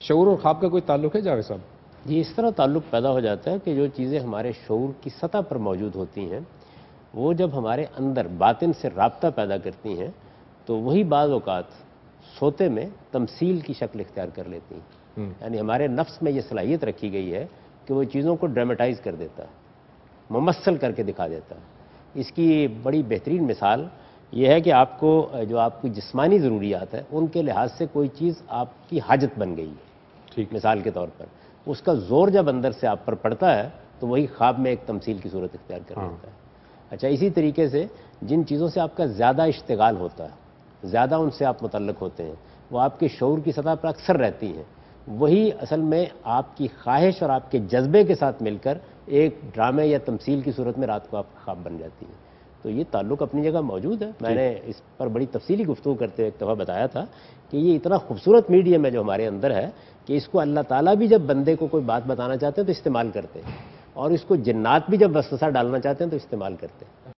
شعور اور خواب کا کوئی تعلق ہے جاوید صاحب؟ جی، اس طرح تعلق پیدا ہو جاتا ہے کہ جو چیزیں ہمارے شعور کی سطح پر موجود ہوتی ہیں وہ جب ہمارے اندر باطن سے رابطہ پیدا کرتی ہیں تو وہی بعض اوقات سوتے میں تمثیل کی شکل اختیار کر لیتی ہیں. یعنی ہمارے نفس میں یہ صلاحیت رکھی گئی ہے کہ وہ چیزوں کو ڈرامٹائز کر دیتا ہے، ممثل کر کے دکھا دیتا ہے. اس کی بڑی بہترین مثال یہ ہے کہ آپ کو جو آپ کی جسمانی ضروریات ہے ان کے لحاظ سے کوئی چیز آپ کی حاجت بن گئی ہے، ٹھیک، مثال کے طور پر اس کا زور جب اندر سے آپ پر پڑتا ہے تو وہی خواب میں ایک تمثیل کی صورت اختیار کر لیتا ہے. اچھا، اسی طریقے سے جن چیزوں سے آپ کا زیادہ اشتغال ہوتا ہے، زیادہ ان سے آپ متعلق ہوتے ہیں، وہ آپ کے شعور کی سطح پر اکثر رہتی ہیں، وہی اصل میں آپ کی خواہش اور آپ کے جذبے کے ساتھ مل کر ایک ڈرامے یا تمثیل کی صورت میں رات کو آپ کا خواب بن جاتی ہے. تو یہ تعلق اپنی جگہ موجود ہے. میں نے اس پر بڑی تفصیلی گفتگو کرتے ہوئے ایک دفعہ بتایا تھا کہ یہ اتنا خوبصورت میڈیم ہے جو ہمارے اندر ہے کہ اس کو اللہ تعالیٰ بھی جب بندے کو کوئی بات بتانا چاہتے ہیں تو استعمال کرتے ہیں، اور اس کو جنات بھی جب وسوسہ ڈالنا چاہتے ہیں تو استعمال کرتے ہیں.